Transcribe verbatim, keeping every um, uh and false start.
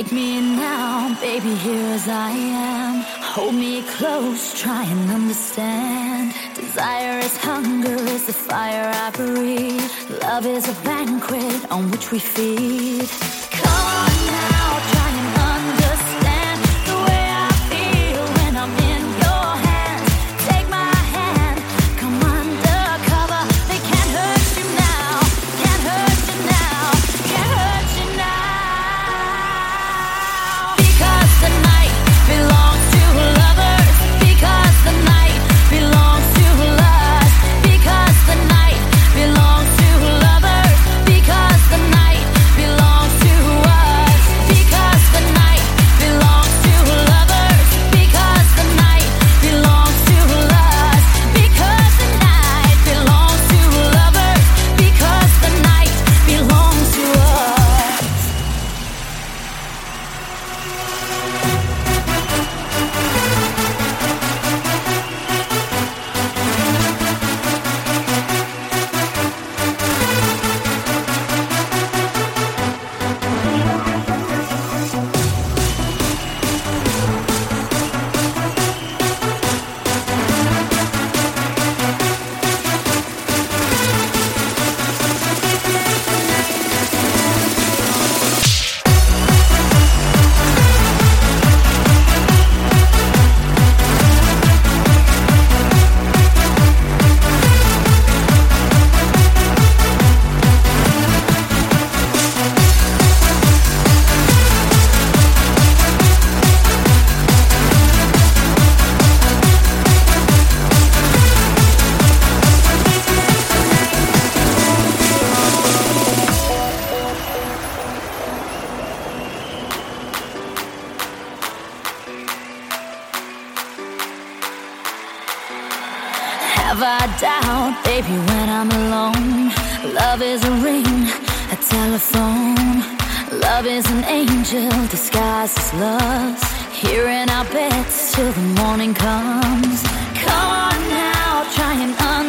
Take me in now, baby, here as I am. Hold me close, try and understand. Desire is hunger, is the fire I breathe. Love is a banquet on which we feed. Come on now, try and understand the way I feel when I'm in your hands. Take my hand, come undercover. They can't hurt you now, can't hurt you now, can't hurt you now. Because the night belongs to lovers. Because the night belongs to us. Because the night belongs to lovers. Because the night belongs to us. Because the night belongs to lovers. Because the night belongs to us. Because the night belongs to lovers. Because the night belongs to us. Have I doubt, baby, when I'm alone? Love is a ring, a telephone. Love is an angel disguised as lust. Here in our beds till the morning comes. Come on now, try and understand.